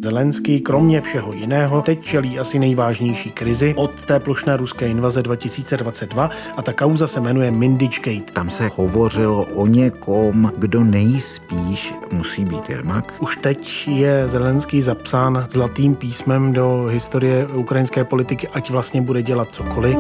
Zelenský kromě všeho jiného teď čelí asi nejvážnější krizi od té plošné ruské invaze 2022 a ta kauza se jmenuje Mindichgate. Tam se hovořilo o někom, kdo nejspíš musí být Jermak. Už teď je Zelenský zapsán zlatým písmem do historie ukrajinské politiky, ať vlastně bude dělat cokoliv.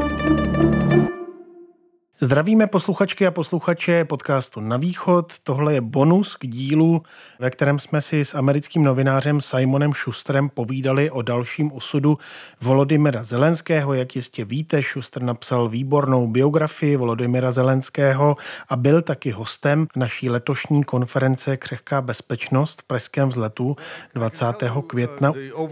Zdravíme posluchačky a posluchače podcastu Na východ. Tohle je bonus k dílu, ve kterém jsme si s americkým novinářem Simonem Schusterem povídali o dalším osudu Volodymyra Zelenského. Jak jistě víte, Schuster napsal výbornou biografii Volodymyra Zelenského a byl taky hostem naší letošní konference Křehká bezpečnost v Pražském vzletu 20. května.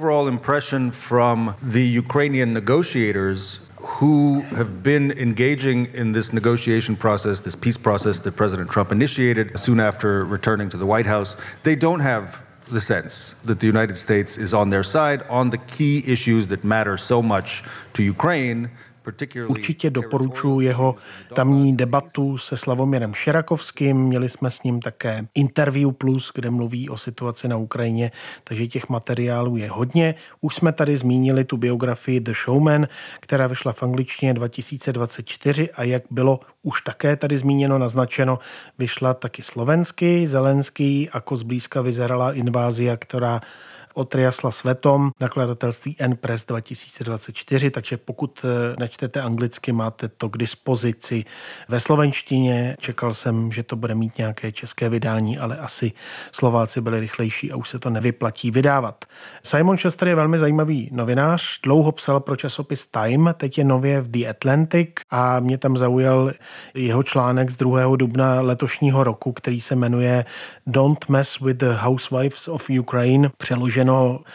Who have been engaging in this negotiation process, this peace process that President Trump initiated soon after returning to the White House, they don't have the sense that the United States is on their side on the key issues that matter so much to Ukraine. Určitě doporučuji jeho tamní debatu se Slavomirem Šerakovským. Měli jsme s ním také Interview Plus, kde mluví o situaci na Ukrajině, takže těch materiálů je hodně. Už jsme tady zmínili tu biografii The Showman, která vyšla v angličtině 2024 a jak bylo už také tady zmíněno, naznačeno, vyšla taky slovensky. Zelenský ako zblízka vyzerala invázia, která otriasla svetom, nakladatelství N-Press 2024, takže pokud nečtete anglicky, máte to k dispozici ve slovenštině. Čekal jsem, že to bude mít nějaké české vydání, ale asi Slováci byli rychlejší a už se to nevyplatí vydávat. Simon Schuster je velmi zajímavý novinář, dlouho psal pro časopis Time, teď je nově v The Atlantic a mě tam zaujal jeho článek z 2. dubna letošního roku, který se jmenuje Don't Mess with the Housewives of Ukraine, přeloženo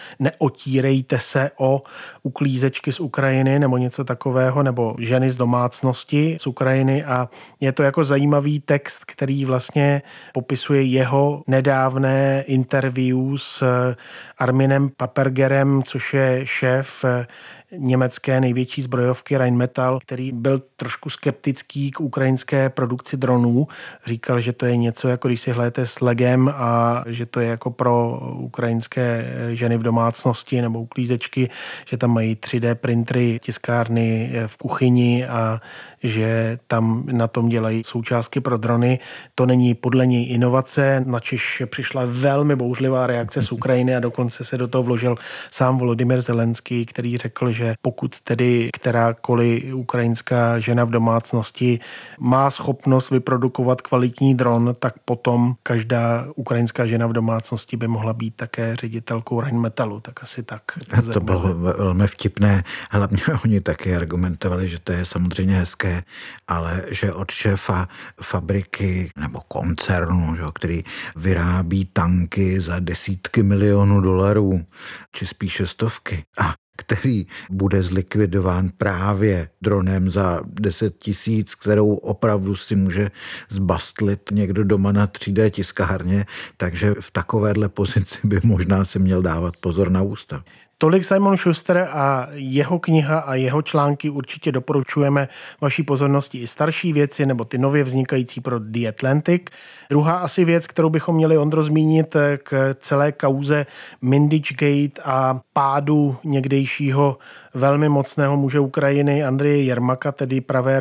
neotírejte se o uklízečky z Ukrajiny nebo něco takového, nebo ženy z domácnosti z Ukrajiny a je to jako zajímavý text, který vlastně popisuje jeho nedávné interview s Arminem Papergerem, což je šéf německé největší zbrojovky Rheinmetall, který byl trošku skeptický k ukrajinské produkci dronů. Říkal, že to je něco, jako když si hlejete s legem a že to je jako pro ukrajinské ženy v domácnosti nebo uklízečky, že tam mají 3D printery, tiskárny v kuchyni a že tam na tom dělají součástky pro drony. To není podle něj inovace, načež přišla velmi bouřlivá reakce z Ukrajiny a dokonce se do toho vložil sám Volodymyr Zelenský, který řekl, že pokud tedy kterákoliv ukrajinská žena v domácnosti má schopnost vyprodukovat kvalitní dron, tak potom každá ukrajinská žena v domácnosti by mohla být také ředitelkou Rheinmetallu, tak asi tak. To bylo velmi vtipné. Hlavně oni taky argumentovali, že to je samozřejmě hezké, ale že od šéfa fabriky nebo koncernu, že, který vyrábí tanky za desítky milionů dolarů, či spíše stovky, a který bude zlikvidován právě dronem za 10 000, kterou opravdu si může zbastlit někdo doma na 3D tiskárně, takže v takovéhle pozici by možná si měl dávat pozor na ústa. Tolik Simon Schuster a jeho kniha a jeho články určitě doporučujeme vaší pozornosti i starší věci nebo ty nově vznikající pro The Atlantic. Druhá asi věc, kterou bychom měli, Ondro, zmínit k celé kauze Mindichgate a pádu někdejšího velmi mocného muže Ukrajiny Andreje Jermaka, tedy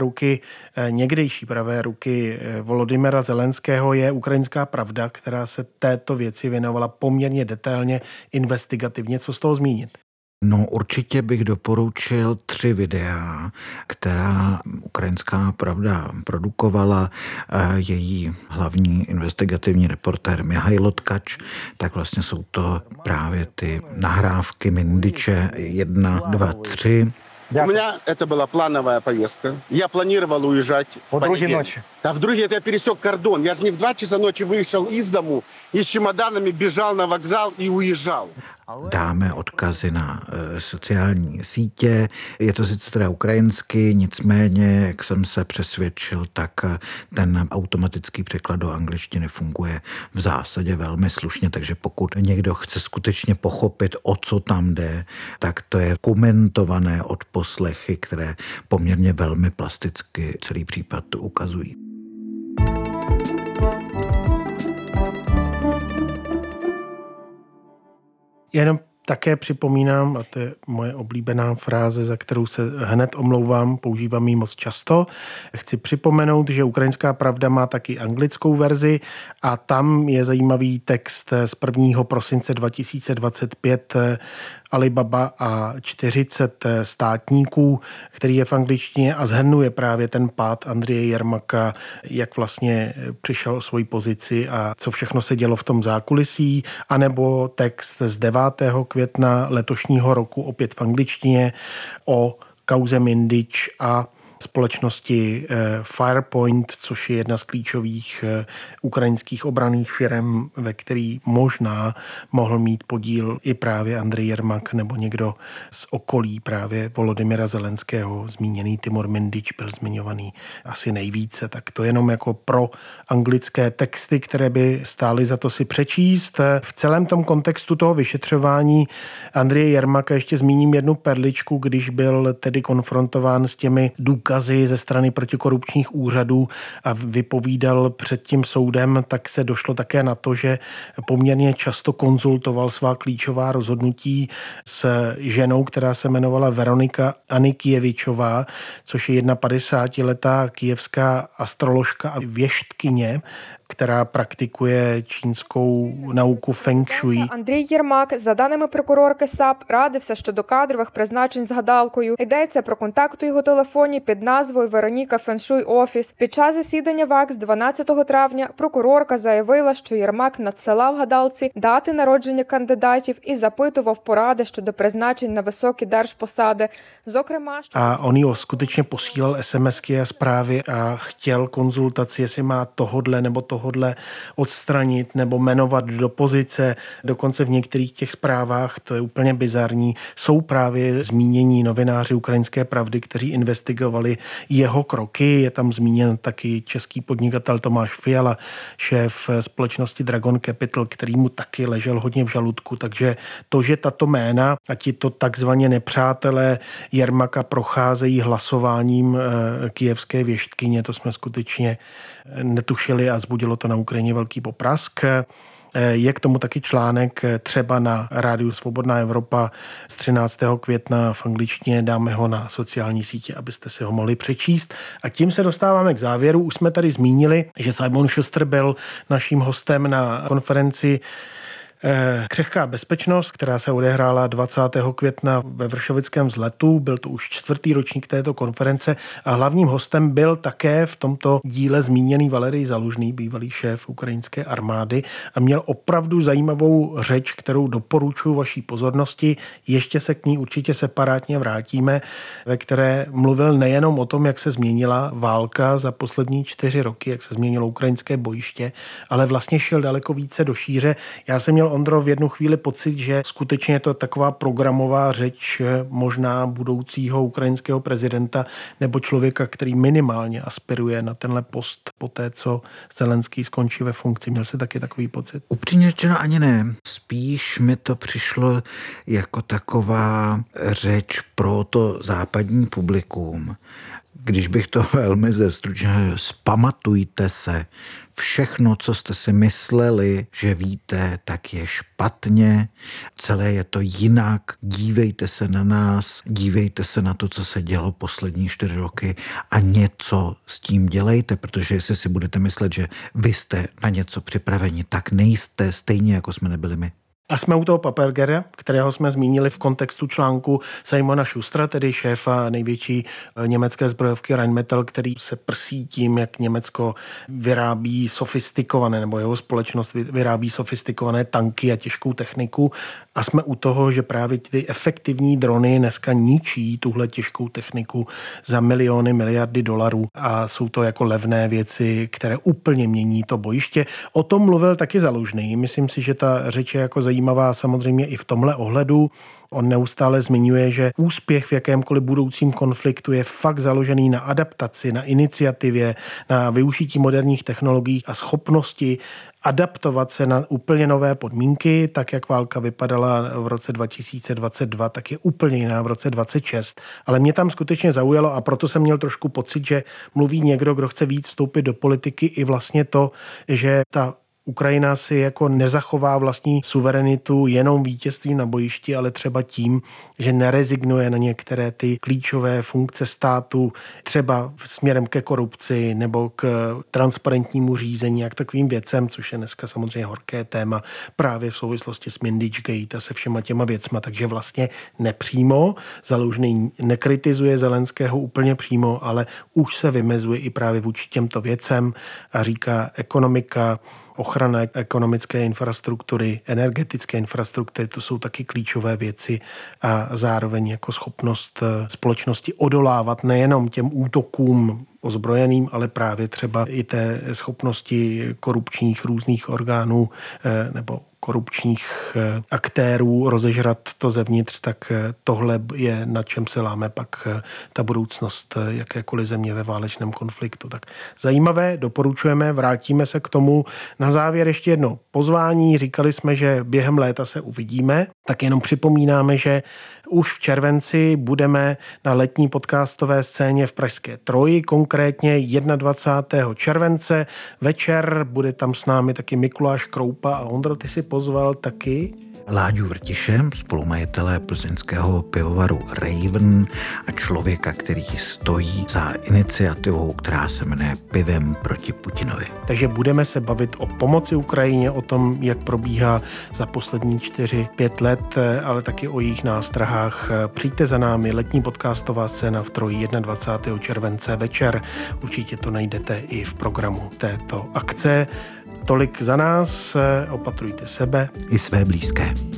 někdejší pravé ruky Volodymyra Zelenského, je Ukrajinská pravda, která se této věci věnovala poměrně detailně, investigativně. Co z toho zmínit? No, určitě bych doporučil 3 videa, která Ukrajinská pravda produkovala. Její hlavní investigativní reportér Mihailo Tkač, tak vlastně jsou to právě ty nahrávky Mindiče 1, 2, 3. У меня это была плановая поездка. Я планировал уезжать в понедельник. Ночи. Да в другие я пересек кордон. Я же не в 2 часа ночи вышел из дому и с чемоданами бежал на вокзал и уезжал. Dáme odkazy na sociální sítě. Je to sice teda ukrajinsky, nicméně, jak jsem se přesvědčil, tak ten automatický překlad do angličtiny funguje v zásadě velmi slušně, takže pokud někdo chce skutečně pochopit, o co tam jde, tak to je komentované odposlechy, které poměrně velmi plasticky celý případ ukazují. Jenom Také připomínám, a to je moje oblíbená fráze, za kterou se hned omlouvám, používám ji moc často. Chci připomenout, že Ukrajinská pravda má taky anglickou verzi a tam je zajímavý text z 1. prosince 2025 Alibaba a 40 státníků, který je v angličtině a shrnuje právě ten pád Andreje Jermaka, jak vlastně přišel o svoji pozici a co všechno se dělo v tom zákulisí, anebo text z 9. května letošního roku opět v angličtině o kauze Mindič a společnosti Firepoint, což je jedna z klíčových ukrajinských obranných firm, ve který možná mohl mít podíl i právě Andrej Jermak nebo někdo z okolí právě Volodymyra Zelenského. Zmíněný Timur Mindič byl zmiňovaný asi nejvíce, tak to jenom jako pro anglické texty, které by stály za to si přečíst. V celém tom kontextu toho vyšetřování Andreje Jermaka ještě zmíním jednu perličku, když byl tedy konfrontován s těmi důkazy ze strany protikorupčních úřadů a vypovídal před tím soudem, tak se došlo také na to, že poměrně často konzultoval svá klíčová rozhodnutí s ženou, která se jmenovala Veronika Anikijevičová, což je 51letá kyjevská astroložka a věštkyně, která praktikuje čínskou nauку Feng Shui. Андрій Єрмак, за даними прокурорки САП, радився щодо кадрових призначень з гадалкою. Йдеться про контакт у його телефоні під назвою Вероніка Феншуй Офіс. Під час засідання ВАКС 12 травня прокурорка заявила, що Єрмак надсилав гадалці дати народження кандидатів і запитував поради щодо призначень на високі держпосади. Зокрема, a on jí skutečně posílal SMSky a zprávy a chtěl konzultaci, jestli má tohodle nebo tohodle odstranit nebo jmenovat do pozice. Dokonce v některých těch zprávách, to je úplně bizarní, jsou právě zmínění novináři Ukrajinské pravdy, kteří investigovali jeho kroky. Je tam zmíněn taky český podnikatel Tomáš Fiala, šéf společnosti Dragon Capital, který mu taky ležel hodně v žaludku. Takže to, že tato jména a tito takzvaně nepřátelé Jermaka procházejí hlasováním kyjevské věštkyně, to jsme skutečně netušili a zbudilo to na Ukrajině velký poprask. Je k tomu taky článek třeba na rádiu Svobodná Evropa z 13. května v angličtině, dáme ho na sociální sítě, abyste si ho mohli přečíst. A tím se dostáváme k závěru. Už jsme tady zmínili, že Simon Schuster byl naším hostem na konferenci Křehká bezpečnost, která se odehrála 20. května ve Vršovickém Vzletu. Byl to už 4. ročník této konference a hlavním hostem byl také v tomto díle zmíněný Valerij Zalužný, bývalý šéf ukrajinské armády, a měl opravdu zajímavou řeč, kterou doporučuji vaší pozornosti. Ještě se k ní určitě separátně vrátíme, ve které mluvil nejenom o tom, jak se změnila válka za poslední 4 roky, jak se změnilo ukrajinské bojiště, ale vlastně šel daleko více do šíře. Já jsem měl, Ondro, v jednu chvíli pocit, že skutečně je to taková programová řeč možná budoucího ukrajinského prezidenta nebo člověka, který minimálně aspiruje na tenhle post po té, co Zelenský skončí ve funkci. Měl jsi taky takový pocit? Upřímně řečeno ani ne. Spíš mi to přišlo jako taková řeč pro to západní publikum. Když bych to velmi zestručnil, vzpamatujte se. Všechno, co jste si mysleli, že víte, tak je špatně. Celé je to jinak. Dívejte se na nás, dívejte se na to, co se dělo poslední 4 roky a něco s tím dělejte, protože jestli si budete myslet, že vy jste na něco připraveni, tak nejste, stejně jako jsme nebyli my. A jsme u toho Papergera, kterého jsme zmínili v kontextu článku Simona Schustera, tedy šéfa největší německé zbrojovky Rheinmetall, který se prsí tím, jak Německo vyrábí sofistikované, nebo jeho společnost vyrábí sofistikované tanky a těžkou techniku. A jsme u toho, že právě ty efektivní drony dneska ničí tuhle těžkou techniku za miliony, miliardy dolarů a jsou to jako levné věci, které úplně mění to bojiště. O tom mluvil taky Zalužný. Myslím si, že ta řeč je jako zajímavá samozřejmě i v tomhle ohledu. On neustále zmiňuje, že úspěch v jakémkoliv budoucím konfliktu je fakt založený na adaptaci, na iniciativě, na využití moderních technologií a schopnosti adaptovat se na úplně nové podmínky, tak jak válka vypadala v roce 2022, tak je úplně jiná v roce 2026. Ale mě tam skutečně zaujalo a proto jsem měl trošku pocit, že mluví někdo, kdo chce víc vstoupit do politiky, i vlastně to, že ta Ukrajina si jako nezachová vlastní suverenitu jenom vítězstvím na bojišti, ale třeba tím, že nerezignuje na některé ty klíčové funkce státu, třeba směrem ke korupci nebo k transparentnímu řízení a k takovým věcem, což je dneska samozřejmě horké téma právě v souvislosti s Mindičgate a se všema těma věcma, takže vlastně nepřímo. Zalužný nekritizuje Zelenského úplně přímo, ale už se vymezuje i právě vůči těmto věcem a říká ekonomika, ochrana ekonomické infrastruktury, energetické infrastruktury, to jsou taky klíčové věci a zároveň jako schopnost společnosti odolávat nejenom těm útokům ozbrojeným, ale právě třeba i té schopnosti korupčních různých orgánů nebo korupčních aktérů rozežrat to zevnitř, tak tohle je, na čem se láme pak ta budoucnost jakékoliv země ve válečném konfliktu. Tak zajímavé, doporučujeme, vrátíme se k tomu. Na závěr ještě jedno pozvání. Říkali jsme, že během léta se uvidíme, tak jenom připomínáme, že už v červenci budeme na letní podcastové scéně v Pražské Troji, konkrétně 21. července večer. Bude tam s námi taky Mikuláš Kroupa a Ondro, ty si pozval taky Láďu Vrtiše, spolumajitele plzeňského pivovaru Raven a člověka, který stojí za iniciativou, která se jmenuje Pivem proti Putinovi. Takže budeme se bavit o pomoci Ukrajině, o tom, jak probíhá za poslední 4-5 let, ale taky o jejich nástrahách. Přijďte za námi, letní podcastová scéna v Troji 21. července večer. Určitě to najdete i v programu této akce. Tolik za nás, opatrujte sebe i své blízké.